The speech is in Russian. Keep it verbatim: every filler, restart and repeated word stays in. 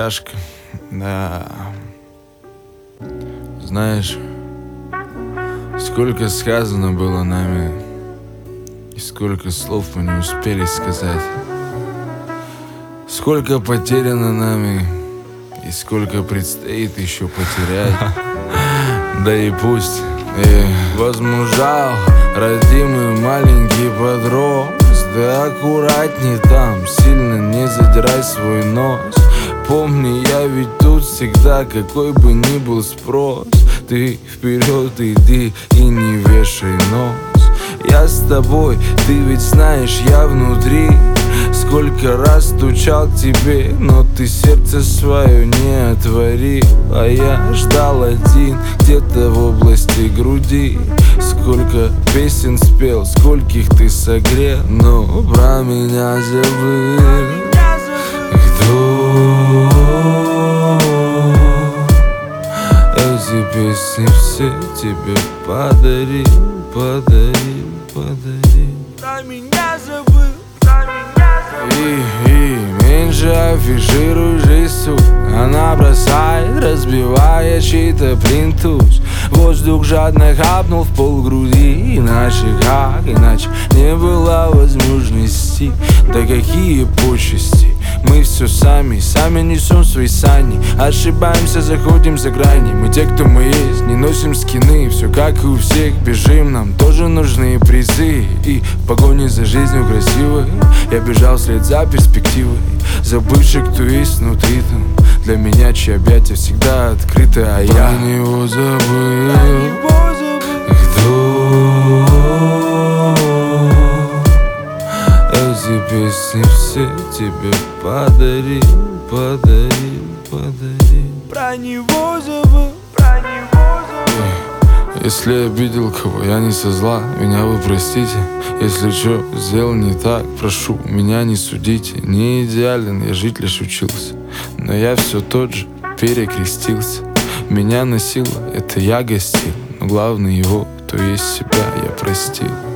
тяжко, да. Знаешь, сколько сказано было нами, и сколько слов мы не успели сказать. Сколько потеряно нами, и сколько предстоит еще потерять. Да и пусть. И возмужал родимый маленький подрос. Да аккуратней там, сильно не задирай свой нос. Помни, я ведь тут всегда, какой бы ни был спрос. Ты вперед иди и не вешай нос. Я с тобой, ты ведь знаешь, я внутри. Сколько раз стучал тебе, но ты сердце свое не отворил. А я ждал один, где-то в области груди. Сколько песен спел, скольких ты согрел, но про меня забыл. Кто эти песни все тебе подарил, подарил, подарил. Про меня забыл. И, и меньше афишируй жизнь, суд. Она бросает, разбивая чей-то плинтус. Воздух жадно хапнул в полгруди. Иначе как, иначе не было возможности. Да какие почести. Мы все сами, сами несем свои сани. Ошибаемся, заходим за грани. Мы те, кто мы есть, не носим скины. Все как и у всех, бежим, нам тоже нужны призы. И в погоне за жизнью красивой я бежал вслед за перспективой, забывший, кто есть внутри там. Для меня чьи объятия всегда открыты, а я про него забыл. Кто эти песни все тебе подарил, подарил, подарил. Про него забыл, про него забыл. Если обидел кого, я не со зла, меня вы простите. Если что, сделал не так, прошу, меня не судите. Не идеален, я жить лишь учился, но я все тот же, перекрестился. Меня носило, это я гостил, но главное его, кто есть себя, я простил.